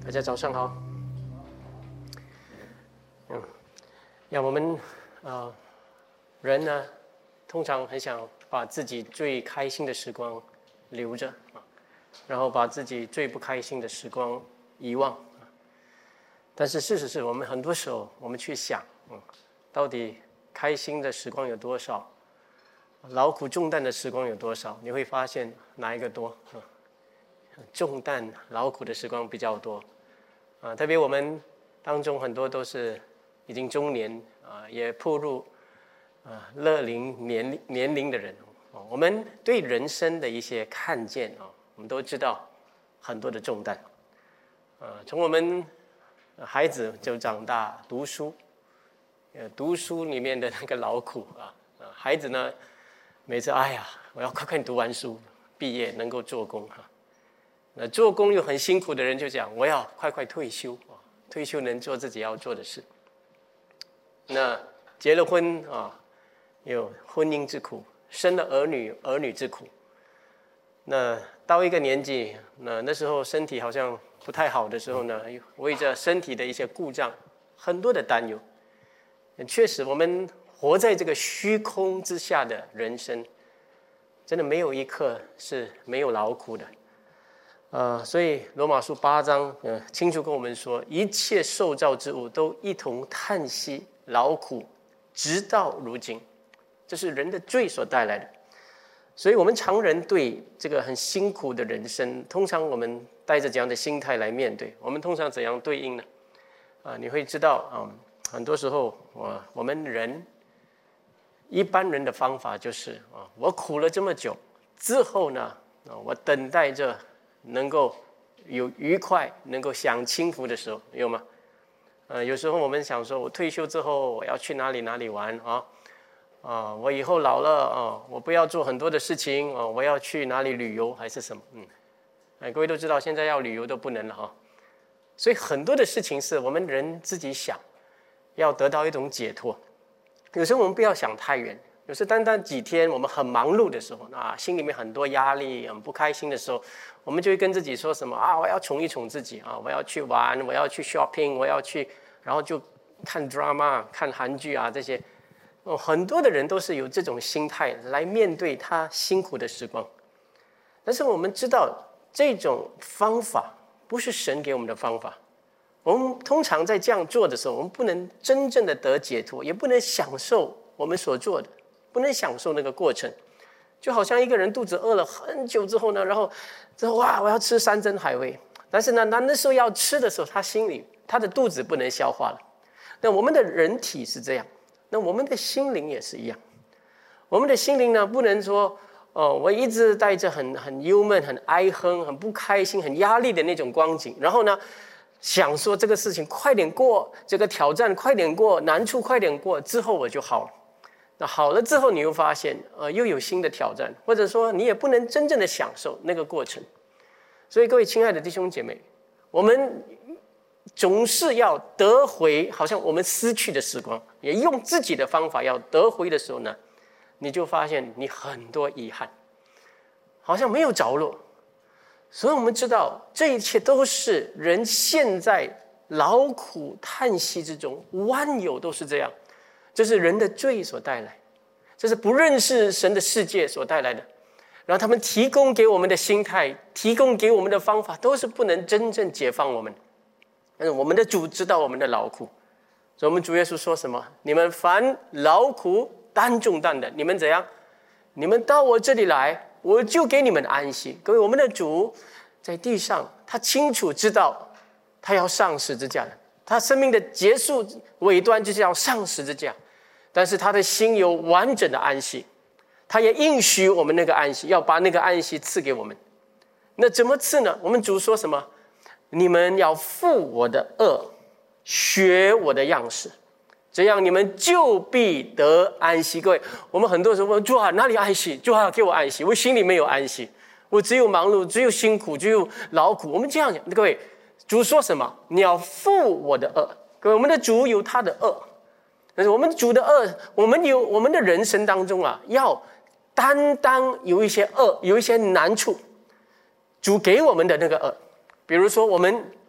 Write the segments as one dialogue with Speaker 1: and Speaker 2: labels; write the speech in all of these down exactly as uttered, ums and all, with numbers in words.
Speaker 1: 大家早上好。嗯，呀，我们啊、呃，人呢，通常很想把自己最开心的时光留着啊，然后把自己最不开心的时光遗忘啊。但是事实是我们很多时候，我们去想，嗯，到底开心的时光有多少，劳苦重担的时光有多少？你会发现哪一个多啊？重担劳苦的时光比较多。啊，特别我们当中很多都是已经中年啊，也步入啊乐龄年龄年龄的人哦。我们对人生的一些看见啊，我们都知道很多的重担。啊，从我们孩子就长大读书，呃，读书里面的那个劳苦啊，啊，孩子呢，每次哎呀，我要快快读完书，毕业能够做工哈。那做工又很辛苦的人就讲，我要快快退休啊，退休能做自己要做的事。那结了婚啊，有婚姻之苦，生了儿女儿女之苦。那到一个年纪，那那时候身体好像不太好的时候呢，为着身体的一些故障，很多的担忧。确实，我们活在这个虚空之下的人生，真的没有一刻是没有劳苦的。呃，所以罗马书八章呃清楚跟我们说，一切受造之物都一同叹息劳苦，直到如今。这是人的罪所带来的。所以我们常人对这个很辛苦的人生，通常我们带着这样的心态来面对。我们通常怎样对应呢？啊、呃，你会知道啊、嗯，很多时候我我们人一般人的方法就是啊，我苦了这么久之后呢，啊，我等待着能够有愉快，能够享清福的时候，有吗？呃，有时候我们想说，我退休之后我要去哪里哪里玩啊？啊，我以后老了啊，我不要做很多的事情啊，我要去哪里旅游还是什么？嗯，哎，各位都知道，现在要旅游都不能了哈。所以很多的事情是我们人自己想，要得到一种解脱。有时候我们不要想太远。有时单单几天我们很忙碌的时候啊，心里面很多压力，很不开心的时候，我们就会跟自己说什么啊，我要宠一宠自己啊，我要去玩，我要去 shopping， 我要去，然后就看 drama 看韩剧啊这些。哦，很多的人都是有这种心态来面对他辛苦的时光。但是我们知道这种方法不是神给我们的方法。我们通常在这样做的时候，我们不能真正的得解脱，也不能享受我们所做的，不能享受那个过程。就好像一个人肚子饿了很久之后呢，然后之后哇，我要吃山珍海味，但是呢，那那时候要吃的时候，他心里他的肚子不能消化了。那我们的人体是这样，那我们的心灵也是一样。我们的心灵呢，不能说哦，我一直带着很很忧闷、很哀哼、很不开心、很压力的那种光景，然后呢，想说这个事情快点过，这个挑战快点过，难处快点过，之后我就好了。那好了之后，你又发现，呃，又有新的挑战，或者说你也不能真正的享受那个过程。所以各位亲爱的弟兄姐妹，我们总是要得回好像我们失去的时光，也用自己的方法要得回的时候呢，你就发现你很多遗憾，好像没有着落。所以我们知道，这一切都是人现在劳苦叹息之中，万有都是这样。这是人的罪所带来，这是不认识神的世界所带来的。然后他们提供给我们的心态，提供给我们的方法，都是不能真正解放我们。但是我们的主知道我们的劳苦，所以我们主耶稣说什么？你们凡劳苦担重担的，你们怎样？你们到我这里来，我就给你们安息。各位，我们的主在地上，他清楚知道他要上十字架的，他生命的结束尾端就是要上十字架。但是他的心有完整的安息，他也应许我们那个安息，要把那个安息赐给我们。那怎么赐呢？我们主说什么？你们要负我的恶，学我的样式，这样你们就必得安息。各位，我们很多时候问主啊，哪里安息？主啊，给我安息，我心里没有安息，我只有忙碌，只有辛苦，只有劳苦。我们这样讲，各位，主说什么？你要负我的恶。各位，我们的主有他的恶，但是我们主的恶，我们有我们的人生当中啊，要担当有一些恶，有一些难处，主给我们的那个恶。比如说我们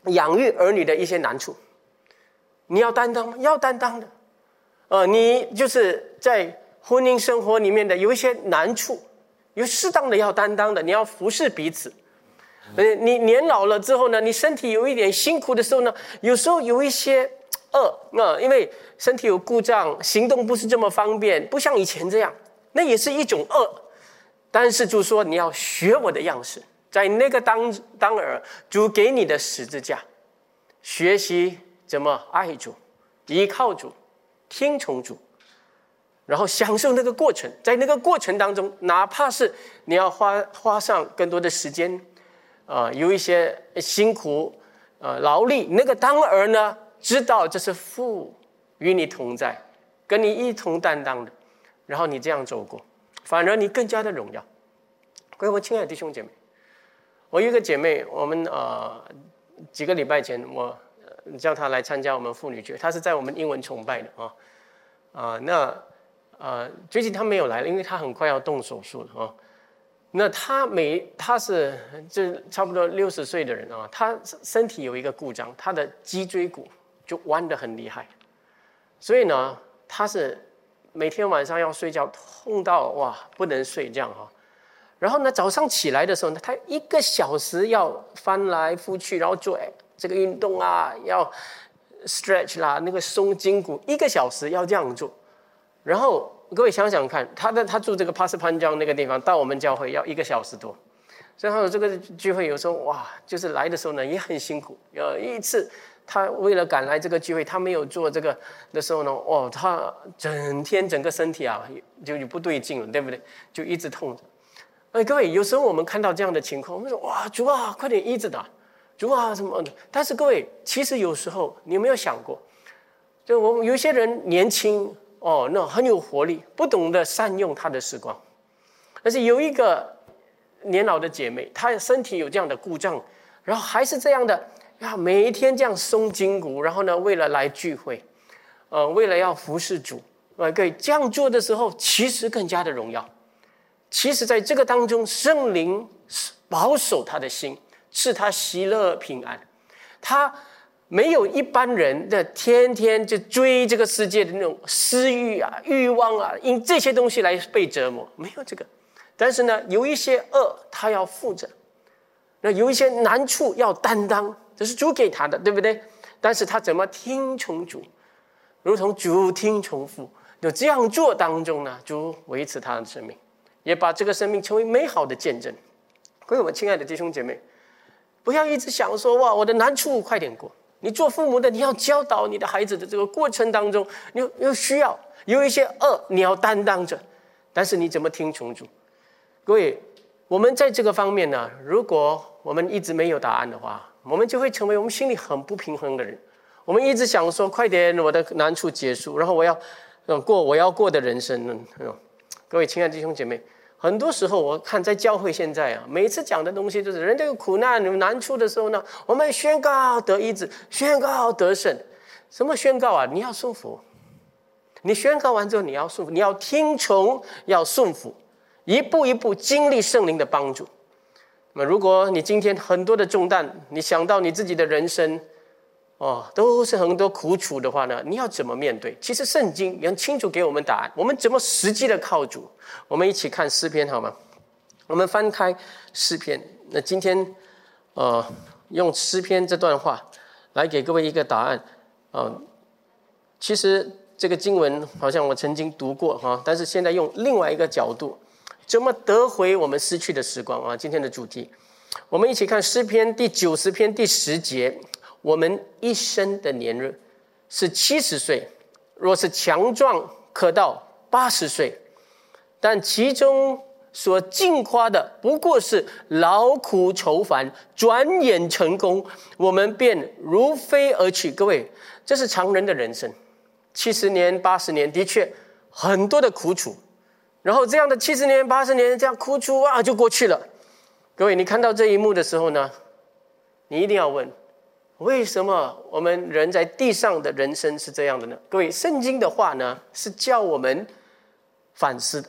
Speaker 1: 养育儿女的一些难处，你要担当吗？要担当的。呃，你就是在婚姻生活里面的有一些难处，有适当的要担当的，你要服侍彼此。呃，你年老了之后呢，你身体有一点辛苦的时候呢，有时候有一些饿，呃，因为身体有故障，行动不是这么方便，不像以前这样，那也是一种饿。但是主说你要学我的样式，在那个当当儿，主给你的十字架，学习怎么爱主，依靠主，听从主，然后享受那个过程。在那个过程当中，哪怕是你要花花上更多的时间，呃，有一些辛苦，呃，劳力，那个当儿呢，知道这是父与你同在，跟你一同担当的，然后你这样走过，反而你更加的荣耀。各位我亲爱的弟兄姐妹，我有一个姐妹，我们呃几个礼拜前我叫她来参加我们妇女节，她是在我们英文崇拜的啊啊、呃、那呃最近她没有来了，因为她很快要动手术了啊。那她每她是就差不多六十岁的人啊，她身体有一个故障，她的脊椎骨就弯得很厉害，所以呢，她是每天晚上要睡觉痛到哇不能睡这样哈。然后呢，早上起来的时候呢，他一个小时要翻来覆去，然后做这个运动啊，要 stretch 啦，那个松筋骨，一个小时要这样做。然后各位想想看，他的他住这个帕斯潘江那个地方，到我们教会要一个小时多。所以他有这个聚会，有时候哇，就是来的时候呢也很辛苦。有一次他为了赶来这个聚会，他没有做这个的时候呢，哦，他整天整个身体啊就就不对劲了，对不对？就一直痛着。哎，各位，有时候我们看到这样的情况，我们说哇，主啊，快点医治他，主啊什么的。但是各位，其实有时候你有没有想过，就我们有些人年轻哦，那很有活力，不懂得善用他的时光。但是有一个年老的姐妹，她身体有这样的故障，然后还是这样的呀，每一天这样松筋骨，然后呢，为了来聚会，呃，为了要服侍主，呃，各位这样做的时候，其实更加的荣耀。其实在这个当中，圣灵保守他的心，赐他喜乐平安。他没有一般人的天天就追这个世界的那种私欲啊、欲望啊，因这些东西来被折磨，没有这个。但是呢，有一些恶他要负着，那有一些难处要担当，这是主给他的，对不对？但是他怎么听从主，如同主听从父，就这样做当中呢，主维持他的生命，也把这个生命成为美好的见证。各位我亲爱的弟兄姐妹，不要一直想说哇，我的难处快点过。你做父母的，你要教导你的孩子的这个过程当中，你有需要有一些恶，你要担当着。但是你怎么听从主？各位，我们在这个方面呢，如果我们一直没有答案的话，我们就会成为我们心里很不平衡的人。我们一直想说，快点我的难处结束，然后我要过我要过的人生。各位亲爱的弟兄姐妹，很多时候我看在教会现在啊，每次讲的东西就是人这个苦难有难处的时候呢，我们宣告得医治，宣告得胜。什么宣告啊？你要顺服，你宣告完之后你要顺服，你要听从，要顺服，一步一步经历圣灵的帮助。那么如果你今天很多的重担，你想到你自己的人生哦，都是很多苦楚的话呢，你要怎么面对？其实圣经也很清楚给我们答案，我们怎么实际的靠主。我们一起看诗篇好吗？我们翻开诗篇，那今天呃用诗篇这段话来给各位一个答案。呃、其实这个经文好像我曾经读过哈，但是现在用另外一个角度，怎么得回我们失去的时光啊？今天的主题，我们一起看诗篇第九十篇第十节。我们一生的年日是七十岁，若是强壮，可到八十岁。但其中所尽夸的，不过是劳苦愁烦，转眼成功，我们便如飞而去。各位，这是常人的人生，七十年、八十年，的确很多的苦楚。然后这样的七十年、八十年这样苦楚啊，就过去了。各位，你看到这一幕的时候呢，你一定要问。为什么我们人在地上的人生是这样的呢？各位，圣经的话呢，是叫我们反思的。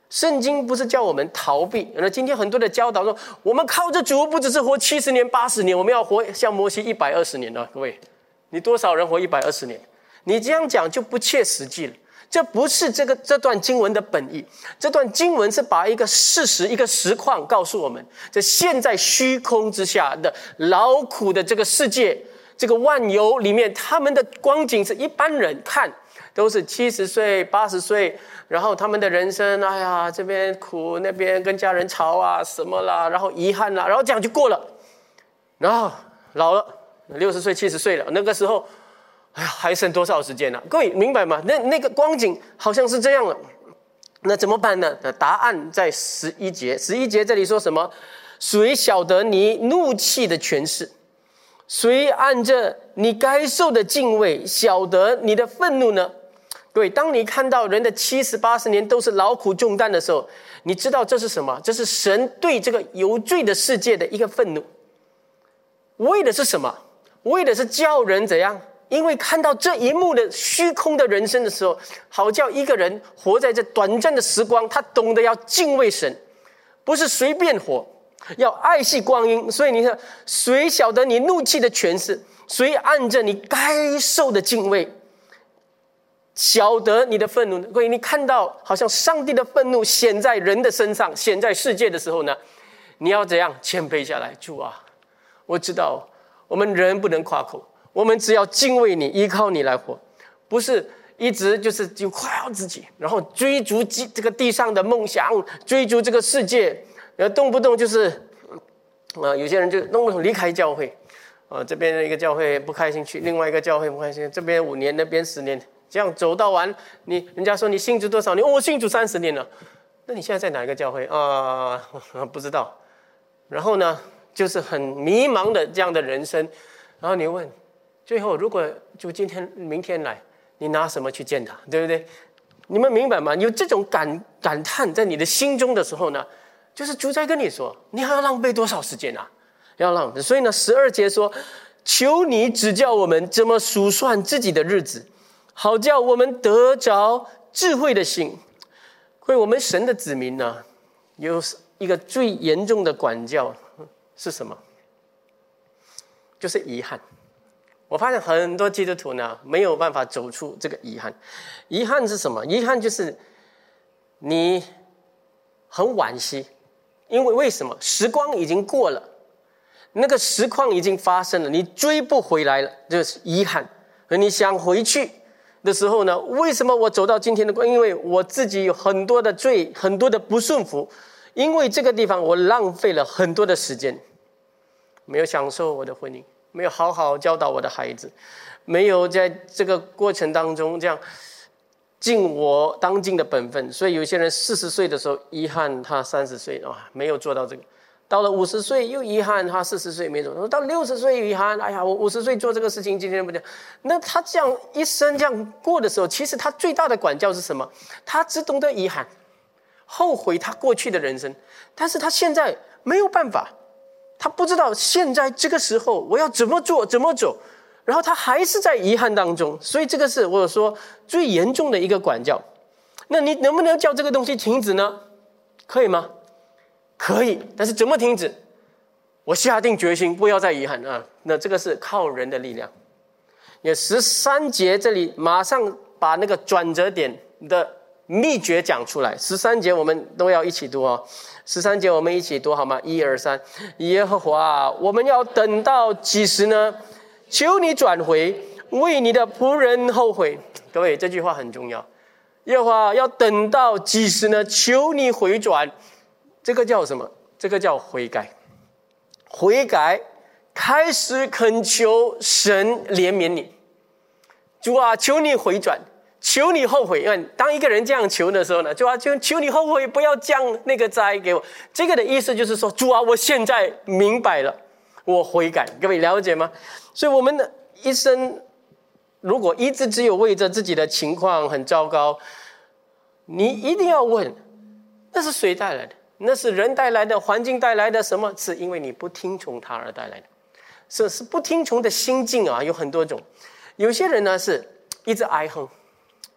Speaker 1: 圣经不是叫我们逃避。那今天很多的教导说，我们靠着主不只是活七十年、八十年，我们要活像摩西一百二十年了。各位，你多少人活一百二十年？你这样讲就不切实际了。这不是这个这段经文的本意。这段经文是把一个事实、一个实况告诉我们，在现在虚空之下的劳苦的这个世界，这个万有里面，他们的光景是一般人看都是七十岁、八十岁，然后他们的人生，哎呀，这边苦，那边跟家人吵啊，什么啦，然后遗憾啦，然后这样就过了。然后老了，六十岁、七十岁了，那个时候。哎呀，还剩多少时间呢？各位明白吗？那那个光景好像是这样了，那怎么办呢？答案在十一节。十一节这里说什么？谁晓得你怒气的权势？谁按着你该受的敬畏，晓得你的愤怒呢？各位，当你看到人的七十八十年都是劳苦重担的时候，你知道这是什么？这是神对这个有罪的世界的一个愤怒。为的是什么？为的是叫人怎样？因为看到这一幕的虚空的人生的时候，好叫一个人活在这短暂的时光，他懂得要敬畏神，不是随便活，要爱惜光阴。所以你看，谁晓得你怒气的权势？谁按着你该受的敬畏，晓得你的愤怒呢？所以你看到好像上帝的愤怒显在人的身上，显在世界的时候呢，你要怎样谦卑下来？主啊，我知道我们人不能夸口，我们只要敬畏你，依靠你来活，不是一直就是就夸耀自己，然后追逐这个地上的梦想，追逐这个世界，然后动不动就是啊，有些人就动不动离开教会啊，这边一个教会不开心去，另外一个教会不开心，这边五年，那边十年，这样走到完，你人家说你信主多少年？哦，我信主三十年了。那你现在在哪一个教会啊？不知道。然后呢，就是很迷茫的这样的人生，然后你问。最后，如果就今天、明天来，你拿什么去见他，对不对？你们明白吗？有这种感感叹在你的心中的时候呢，就是主在跟你说，你还要浪费多少时间啊？要浪费。所以呢，十二节说，求你指教我们怎么数算自己的日子，好叫我们得着智慧的心。所以我们神的子民呢，有一个最严重的管教是什么？就是遗憾。我发现很多基督徒呢没有办法走出这个遗憾。遗憾是什么？遗憾就是你很惋惜，因为为什么？时光已经过了，那个实况已经发生了，你追不回来了，就是遗憾。而你想回去的时候呢，为什么我走到今天的关？因为我自己有很多的罪，很多的不顺服，因为这个地方我浪费了很多的时间，没有享受我的婚姻，没有好好教导我的孩子，没有在这个过程当中这样尽我当尽的本分。所以有些人四十岁的时候遗憾他三十岁啊没有做到这个，到了五十岁又遗憾他四十岁没做到，到六十岁遗憾，哎呀我五十岁做这个事情今天不讲。那他这样一生这样过的时候，其实他最大的管教是什么？他只懂得遗憾，后悔他过去的人生，但是他现在没有办法，他不知道现在这个时候我要怎么做怎么走，然后他还是在遗憾当中。所以这个是我说最严重的一个管教。那你能不能叫这个东西停止呢？可以吗？可以，但是怎么停止？我下定决心不要再遗憾啊！那这个是靠人的力量。也十三节这里马上把那个转折点的秘诀讲出来。十三节我们都要一起读哦。十三节我们一起读好吗？一二三，耶和华，我们要等到几时呢？求你转回，为你的仆人后悔。各位，这句话很重要。耶和华要等到几时呢？求你回转。这个叫什么？这个叫悔改。悔改，开始恳求神怜悯你。主啊，求你回转，求你后悔。因为当一个人这样求的时候呢，主啊，求求你后悔，不要降那个灾给我。这个的意思就是说，主啊，我现在明白了，我悔改。各位了解吗？所以我们的一生，如果一直只有为着自己的情况很糟糕，你一定要问，那是谁带来的？那是人带来的，环境带来的，什么？是因为你不听从他而带来的。是是不听从的心境啊，有很多种。有些人呢是一直哀恨，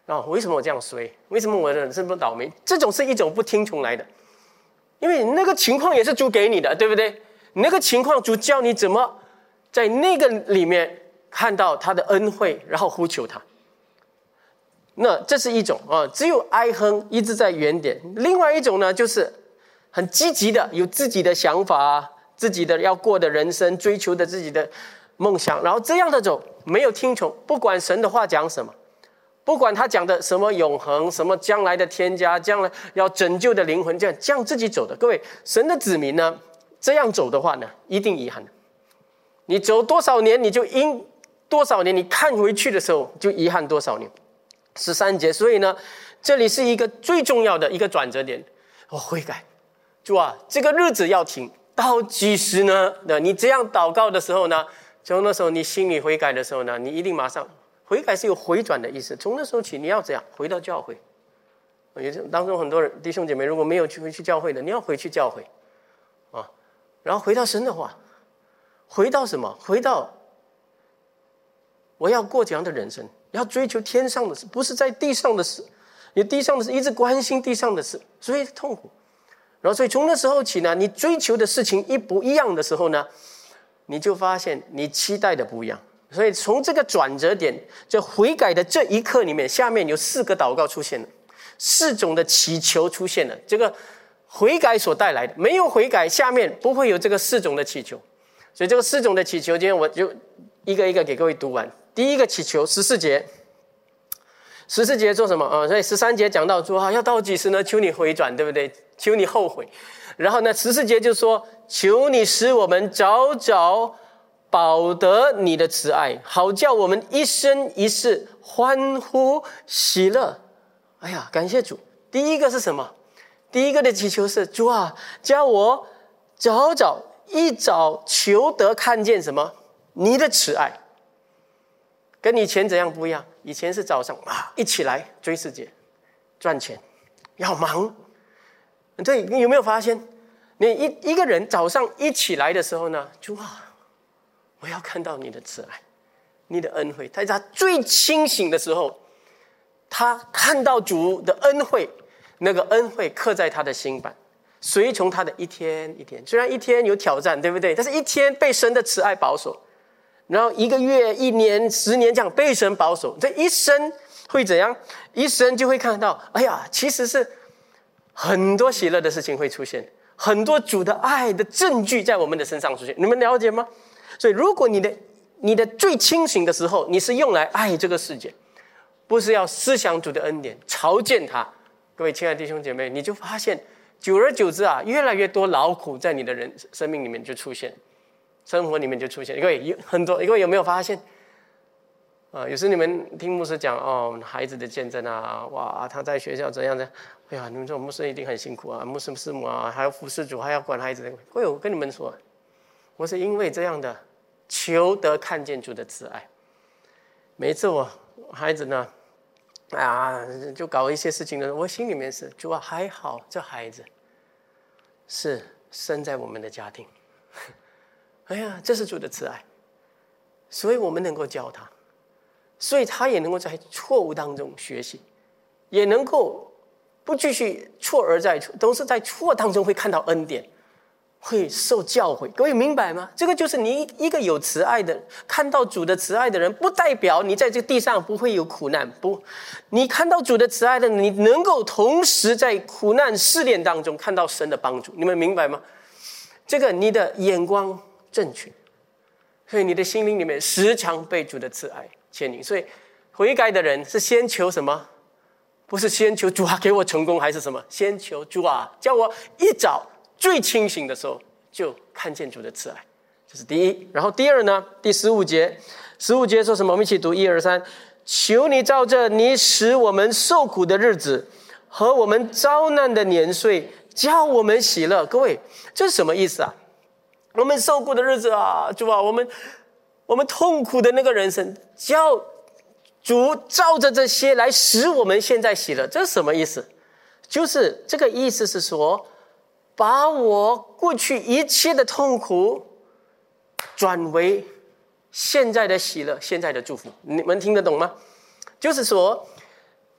Speaker 1: 啊，为什么我这样衰？为什么我的人生不倒霉？这种是一种不听从来的，因为那个情况也是主给你的，对不对？那个情况主教你怎么在那个里面看到他的恩惠，然后呼求他。那这是一种啊，只有哀哼一直在原点。另外一种呢，就是很积极的，有自己的想法，自己的要过的人生，追求的自己的梦想，然后这样的走，没有听从，不管神的话讲什么，不管他讲的什么永恒，什么将来的天家，将来要拯救的灵魂，这样这样自己走的。各位，神的子民呢，这样走的话呢，一定遗憾。你走多少年，你就因多少年，你看回去的时候就遗憾多少年。十三节，所以呢，这里是一个最重要的一个转折点。我、哦、悔改，主啊，这个日子要停到几时呢？你这样祷告的时候呢，从那时候你心里悔改的时候呢，你一定马上悔改是有回转的意思。从那时候起，你要这样回到教会。也当中很多人弟兄姐妹如果没有去回去教会的，你要回去教会啊，然后回到神的话，回到什么？回到我要过这样的人生。要追求天上的事，不是在地上的事。你地上的事一直关心地上的事，所以痛苦。然后，所以从那时候起呢，你追求的事情一不一样的时候呢，你就发现你期待的不一样。所以从这个转折点，这悔改的这一刻里面，下面有四个祷告出现了，四种的祈求出现了。这个悔改所带来的，没有悔改，下面不会有这个四种的祈求。所以这个四种的祈求，今天我就一个一个给各位读完。第一个祈求，十四节，十四节做什么啊？所以十三节讲到说啊，要到几时呢？求你回转，对不对？求你后悔。然后呢，十四节就说，求你使我们早早饱得你的慈爱，好叫我们一生一世欢呼喜乐。哎呀，感谢主！第一个是什么？第一个的祈求是主啊，叫我早早一早求得看见什么？你的慈爱。跟以前怎样不一样？以前是早上啊，一起来追世界，赚钱，要忙。对，你有没有发现，你一一个人早上一起来的时候呢，主啊，我要看到你的慈爱，你的恩惠。在他最清醒的时候，他看到主的恩惠，那个恩惠刻在他的心版，随从他的一天一天。虽然一天有挑战，对不对？但是一天被神的慈爱保守。然后一个月、一年、十年这样被神保守，这一生会怎样？一生就会看到，哎呀，其实是很多喜乐的事情会出现，很多主的爱的证据在我们的身上出现。你们了解吗？所以，如果你的你的最清醒的时候，你是用来爱这个世界，不是要思想主的恩典，朝见他。各位亲爱的弟兄姐妹，你就发现，久而久之啊，越来越多劳苦在你的人生命里面就出现。生活里面就出现，各位有很多，各位有没有发现？啊，有时你们听牧师讲哦，孩子的见证啊，哇，他在学校怎样的？哎呀，你们这种牧师一定很辛苦啊，牧师师母啊，还要服侍主，还要管孩子。各位，我跟你们说，我是因为这样的求得看见主的慈爱。每一次我孩子呢，啊，就搞一些事情的时候，我心里面是主啊，还好这孩子是生在我们的家庭。哎呀，这是主的慈爱，所以我们能够教他，所以他也能够在错误当中学习，也能够不继续错而再错，都是在错当中会看到恩典，会受教诲。各位明白吗？这个就是你一个有慈爱的，看到主的慈爱的人，不代表你在这个地上不会有苦难。不，你看到主的慈爱的人，你能够同时在苦难试炼当中看到神的帮助。你们明白吗？这个你的眼光正确，所以你的心灵里面时常被主的慈爱牵引。所以悔改的人是先求什么？不是先求主啊给我成功，还是什么？先求主啊叫我一早最清醒的时候就看见主的慈爱，这是第一。然后第二呢，第十五节，十五节说什么？我们一起读一二三。求你照着你使我们受苦的日子和我们遭难的年岁，叫我们喜乐。各位，这是什么意思啊？我们受苦的日子啊，主啊，我们我们痛苦的那个人生，叫主照着这些来使我们现在喜乐。这是什么意思？就是这个意思是说，把我过去一切的痛苦转为现在的喜乐，现在的祝福。你们听得懂吗？就是说，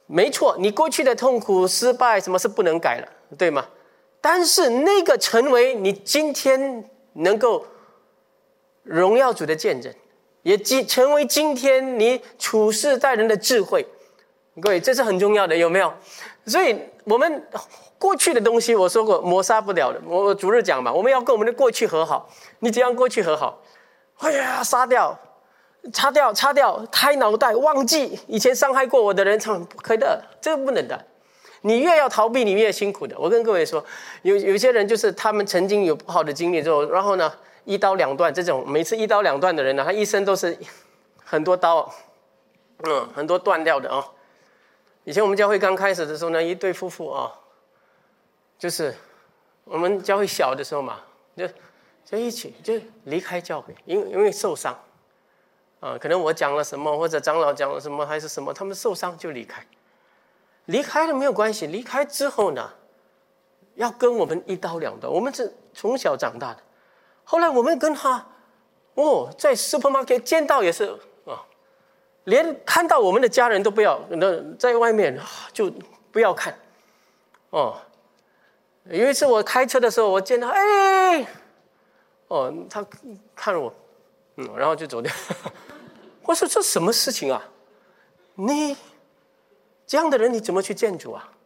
Speaker 1: 没错，你过去的痛苦、失败，什么是不能改了，对吗？但是那个成为你今天能够荣耀主的见证，也成为今天你处事待人的智慧。各位，这是很重要的，有没有？所以我们过去的东西，我说过抹杀不了的。我逐日讲嘛，我们要跟我们的过去和好。你怎样过去和好？哎呀，杀掉、擦掉、擦掉，开脑袋，忘记以前伤害过我的人，不可以的，这个不能的。你越要逃避，你越辛苦的。我跟各位说，有有些人就是他们曾经有不好的经历之后，然后呢一刀两断，这种每次一刀两断的人呢，他一生都是很多刀，嗯，很多断掉的啊、哦。以前我们教会刚开始的时候呢，一对夫妇啊、哦，就是我们教会小的时候嘛，就就一起就离开教会，因为因为受伤啊、呃，可能我讲了什么，或者长老讲了什么，还是什么，他们受伤就离开。离开了没有关系，离开之后呢，要跟我们一刀两断。我们是从小长大的，后来我们跟他，哦，在 supermarket 见到也是啊、哦，连看到我们的家人都不要，那在外面、啊、就不要看。哦，有一次我开车的时候，我见他，哎，哦，他看我，嗯，然后就走掉。我说这什么事情啊？你。这样的人你怎么去见主啊？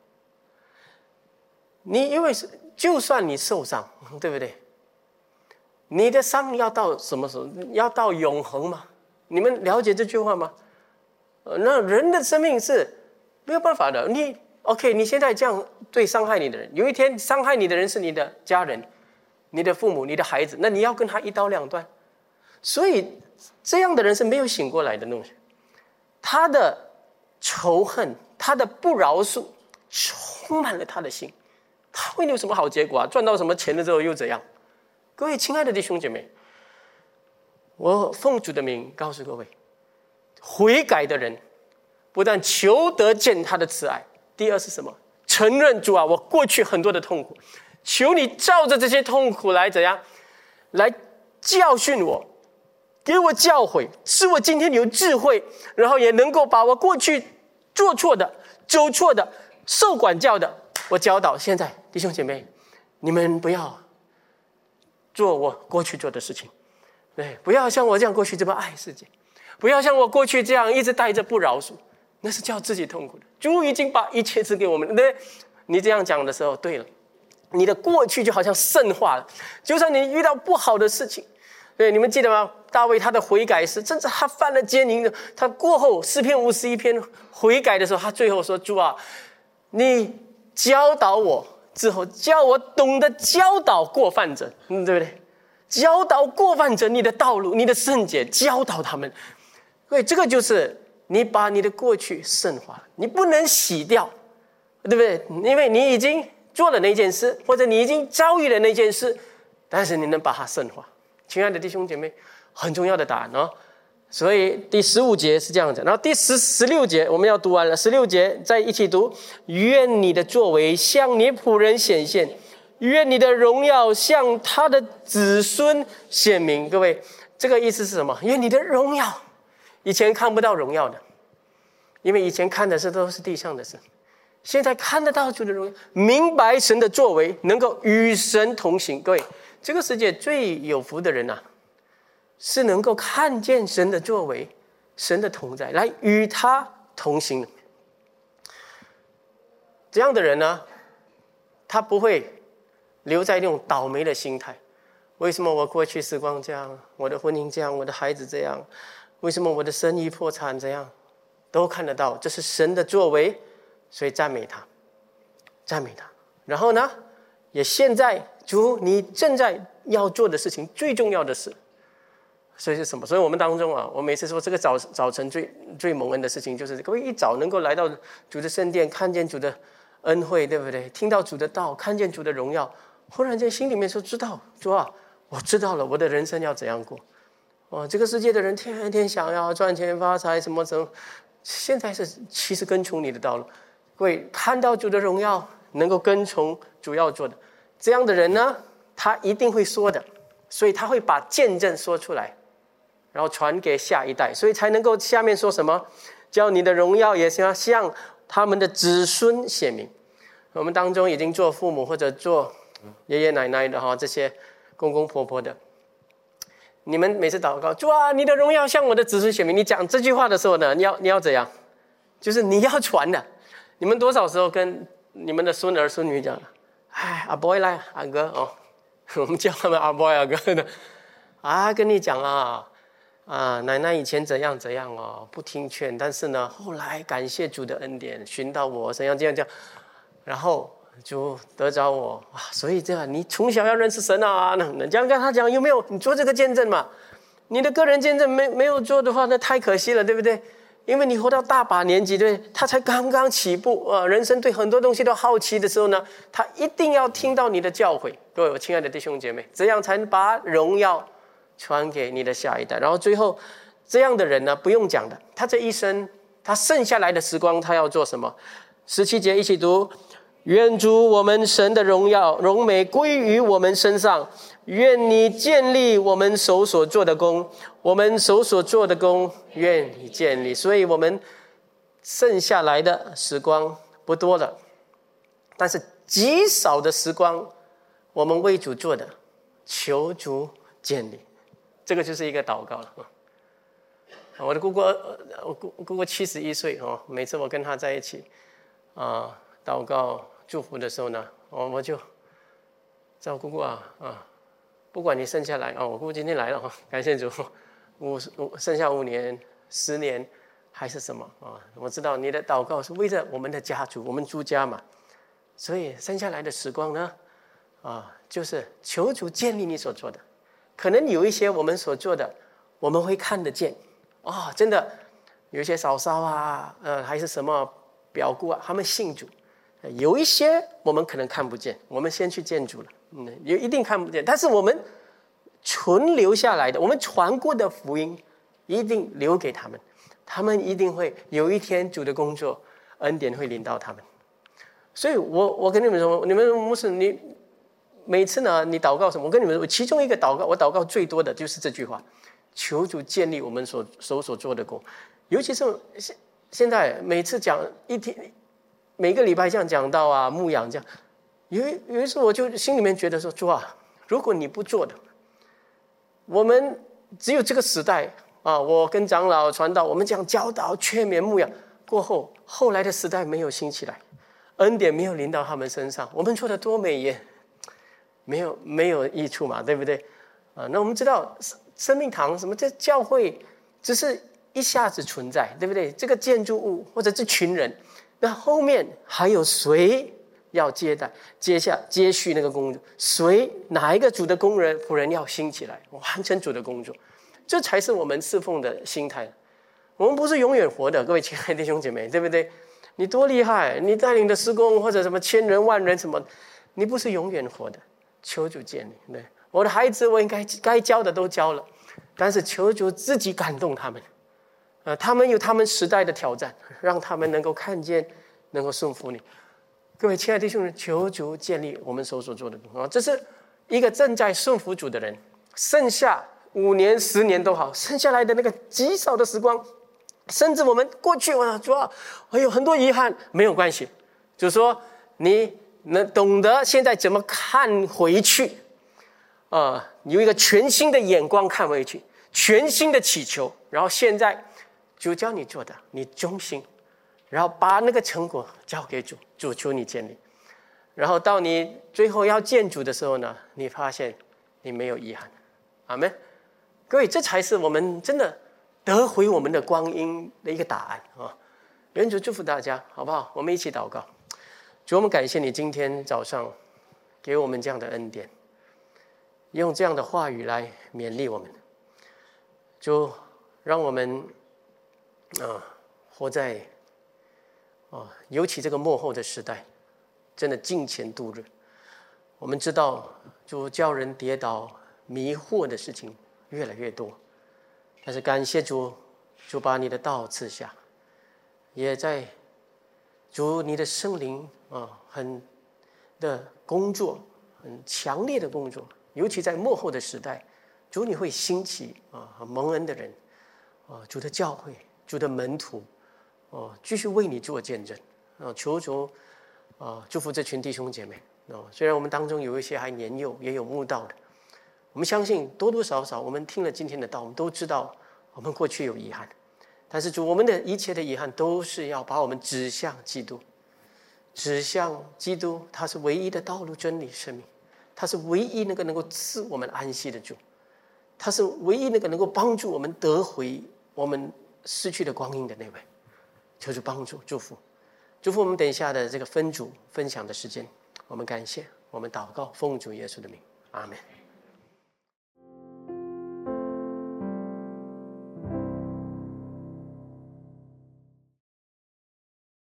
Speaker 1: 你因为就算你受伤，对不对？你的伤要到什么时候？要到永恒吗？你们了解这句话吗？呃、那人的生命是没有办法的。你 OK， 你现在这样对伤害你的人，有一天伤害你的人是你的家人、你的父母、你的孩子，那你要跟他一刀两断。所以这样的人是没有醒过来的东西，他的仇恨。他的不饶恕充满了他的心，他会有什么好结果啊？赚到什么钱了之后又怎样？各位亲爱的弟兄姐妹，我奉主的名告诉各位，悔改的人不但求得见他的慈爱，第二是什么？承认主啊，我过去很多的痛苦，求你照着这些痛苦来怎样，来教训我，给我教诲，使我今天有智慧，然后也能够把我过去做错的、走错的、受管教的，我教导现在弟兄姐妹，你们不要做我过去做的事情，对，不要像我这样过去这么爱世界，不要像我过去这样一直带着不饶恕，那是叫自己痛苦的。主已经把一切赐给我们，对，你这样讲的时候，对了，你的过去就好像圣化了，就算你遇到不好的事情。对，你们记得吗？大卫他的悔改是，甚至他犯了奸淫的，他过后诗篇五十一篇悔改的时候，他最后说：“主啊，你教导我之后，叫我懂得教导过犯者，嗯，对不对？教导过犯者你的道路，你的圣洁，教导他们。对，这个就是你把你的过去圣化了，你不能洗掉，对不对？因为你已经做了那件事，或者你已经遭遇了那件事，但是你能把它圣化。”亲爱的弟兄姐妹，很重要的答案哦。所以第十五节是这样子，然后第十十六节我们要读完了。十六节再一起读：愿你的作为向你仆人显现，愿你的荣耀向他的子孙显明。各位，这个意思是什么？愿你的荣耀，以前看不到荣耀的，因为以前看的是都是地上的事，现在看得到主的荣耀，明白神的作为，能够与神同行。各位。这个世界最有福的人啊，是能够看见神的作为、神的同在，来与他同行的。这样的人呢，他不会留在那种倒霉的心态。为什么我过去时光这样，我的婚姻这样，我的孩子这样，为什么我的生意破产这样，都看得到，这是神的作为，所以赞美他，赞美他。然后呢，也现在。主，你正在要做的事情，最重要的事，所以是什么？所以我们当中啊，我每次说这个早早晨最最蒙恩的事情，就是各位一早能够来到主的圣殿，看见主的恩惠，对不对？听到主的道，看见主的荣耀，忽然间心里面说：知道，主啊，我知道了，我的人生要怎样过。哦，这个世界的人天天想要赚钱发财，什么什么，现在是其实跟从你的道路，各位看到主的荣耀，能够跟从主要做的。这样的人呢，他一定会说的，所以他会把见证说出来，然后传给下一代，所以才能够下面说什么，叫你的荣耀也像像他们的子孙显明。我们当中已经做父母或者做爷爷奶奶的哈，这些公公婆婆的，你们每次祷告，主啊，你的荣耀向我的子孙显明。你讲这句话的时候呢，你要你要怎样？就是你要传的。你们多少时候跟你们的孙儿孙女讲，哎，阿 boy 来，阿哥哦，我们叫他们阿 boy 阿哥的，啊，跟你讲啊，啊，奶奶以前怎样怎样哦，不听劝，但是呢，后来感谢主的恩典，寻到我，怎样这样这样，然后就得着我啊，所以这样，你从小要认识神啊，那这样跟他讲有没有？你做这个见证嘛？你的个人见证没没有做的话，那太可惜了，对不对？因为你活到大把年纪，对，他才刚刚起步啊，人生对很多东西都好奇的时候呢，他一定要听到你的教诲。各位我亲爱的弟兄姐妹，这样才能把荣耀传给你的下一代。然后最后，这样的人呢，不用讲的，他这一生，他剩下来的时光，他要做什么？十七节一起读：愿主我们神的荣耀荣美归于我们身上，愿你建立我们手所做的工，我们手所做的工，愿你建立。所以我们剩下来的时光不多了，但是极少的时光，我们为主做的，求主建立。这个就是一个祷告了。我的姑姑，我姑姑姑七十一岁哦，每次我跟她在一起啊祷告祝福的时候呢，我我就照姑姑啊啊。不管你剩下来哦，我姑姑今天来了哈，感谢主，五五剩下五年、十年还是什么啊？我知道你的祷告是为了我们的家族，我们朱家嘛，所以剩下来的时光呢，啊，就是求主建立你所做的。可能有一些我们所做的，我们会看得见啊、哦，真的有一些嫂嫂啊，呃，还是什么表姑啊，他们信主。有一些我们可能看不见，我们先去见主了，嗯，也一定看不见。但是我们存留下来的，我们传过的福音，一定留给他们，他们一定会有一天主的工作恩典会临到他们。所以我我跟你们说，你们牧师，你每次呢，你祷告什么？我跟你们说，其中一个祷告，我祷告最多的就是这句话：求主建立我们所手所做的工。尤其是现现在每次讲一天。每个礼拜这样讲到啊，牧养这样，有有一次我就心里面觉得说，主啊，如果你不做的，我们只有这个时代啊，我跟长老传道，我们讲教导、劝勉、牧养过后，后来的时代没有兴起来，恩典没有临到他们身上，我们做的多美也没有没有益处嘛，对不对？啊，那我们知道生命堂什么这教会只是一下子存在，对不对？这个建筑物或者这群人。那后面还有谁要接待、接下、接续那个工作？谁哪一个主的工人、仆人要兴起来，完成主的工作？这才是我们侍奉的心态。我们不是永远活的，各位亲爱的弟兄姐妹，对不对？你多厉害，你带领的施工或者什么千人万人什么，你不是永远活的。求主建立，对我的孩子，我应该该教的都教了，但是求主自己感动他们。呃，他们有他们时代的挑战，让他们能够看见，能够顺服你。各位亲爱的弟兄们，求主建立我们手所做的工啊！这是一个正在顺服主的人，剩下五年、十年都好，剩下来的那个极少的时光，甚至我们过去啊，主啊，还有很多遗憾，没有关系，就是说你能懂得现在怎么看回去，啊、呃，有一个全新的眼光看回去，全新的祈求，然后现在。主教你做的，你忠心，然后把那个成果交给主，主求你建立。然后到你最后要见主的时候呢，你发现你没有遗憾。阿们。各位，这才是我们真的得回我们的光阴的一个答案啊！愿主祝福大家，好不好？我们一起祷告。主，我们感谢你今天早上给我们这样的恩典，用这样的话语来勉励我们。主，让我们。啊，活在啊，尤其这个末后的时代，真的金钱度日。我们知道，就叫人跌倒、迷惑的事情越来越多，但是感谢主，主把你的道赐下，也在主你的圣灵啊，很的工作，很强烈的工作，尤其在末后的时代，主你会兴起啊蒙恩的人啊，主的教会。主的门徒，哦，继续为你做见证， 啊，求主啊祝福这群弟兄姐妹啊。虽然我们当中有一些还年幼，也有慕道的，我们相信多多少少我们听了今天的道，我们都知道我们过去有遗憾，但是主，我们的一切的遗憾都是要把我们指向基督，指向基督，他是唯一的道路、真理、生命，他是唯一那个能够赐我们安息的主，他是唯一那个能够帮助我们得回我们失去的光阴的那位。求主帮助、祝福，祝福我们等一下的这个分组分享的时间。我们感谢，我们祷告，奉主耶稣的名，阿们。